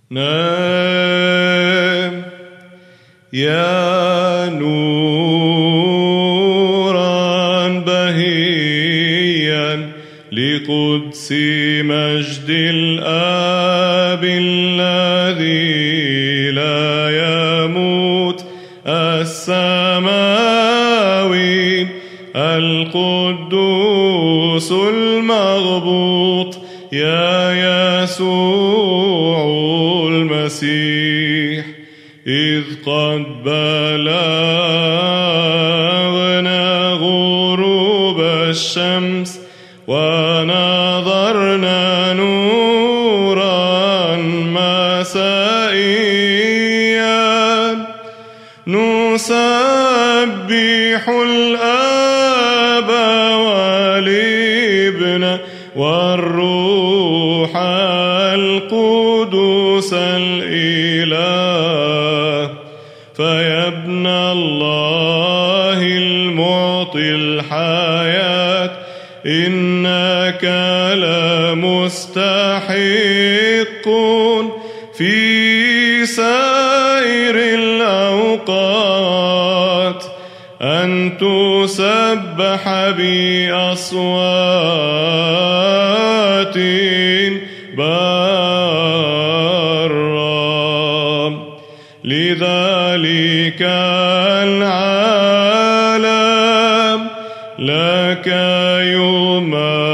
نام يا نورا بهيا لقدس مجد الآب الذي لا يموت السماوي القدوس المغبوط يا يسوع المسيح، إذ قد بلغنا غروب الشمس ونظرنا نورا مسائيا، نسبح الآب والابن والروح القدوس الإله. فيا ابن الله المعطي الحياة، إنك لمستحق في سائر الأوقات أن تسبح بأصوات برا. لذلك العالم لك يمجد